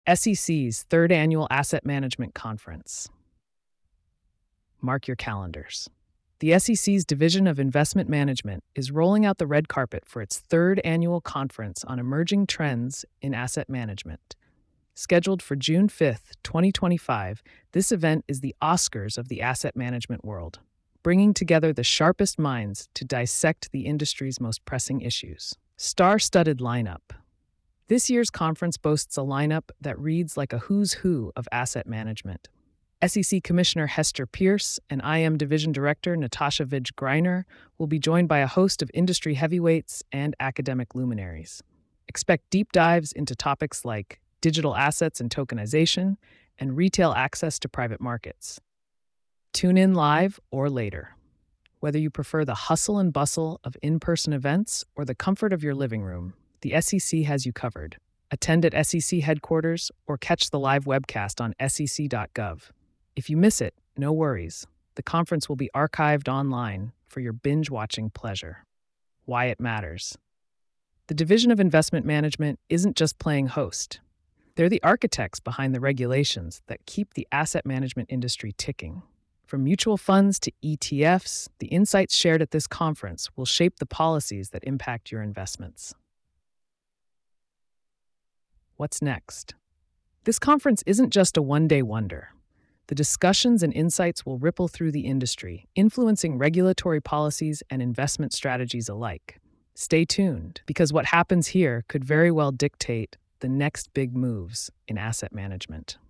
SEC's third annual Asset Management Conference. Mark your calendars. The SEC's Division of Investment Management is rolling out the red carpet for its third annual conference on emerging trends in asset management. Scheduled for June 5th, 2025, this event is the Oscars of the asset management world, bringing together the sharpest minds to dissect the industry's most pressing issues. Star-studded lineup. This year's conference boasts a lineup that reads like a who's who of asset management. SEC Commissioner Hester Peirce and IM Division Director Natasha Vij-Greiner will be joined by a host of industry heavyweights and academic luminaries. Expect deep dives into topics like digital assets and tokenization, and retail access to private markets. Tune in live or later. Whether you prefer the hustle and bustle of in-person events or the comfort of your living room, the SEC has you covered. Attend at SEC headquarters or catch the live webcast on sec.gov. If you miss it, no worries. The conference will be archived online for your binge-watching pleasure. Why it matters. The Division of Investment Management isn't just playing host. They're the architects behind the regulations that keep the asset management industry ticking. From mutual funds to ETFs, the insights shared at this conference will shape the policies that impact your investments. What's next? This conference isn't just a one-day wonder. The discussions and insights will ripple through the industry, influencing regulatory policies and investment strategies alike. Stay tuned, because what happens here could very well dictate the next big moves in asset management.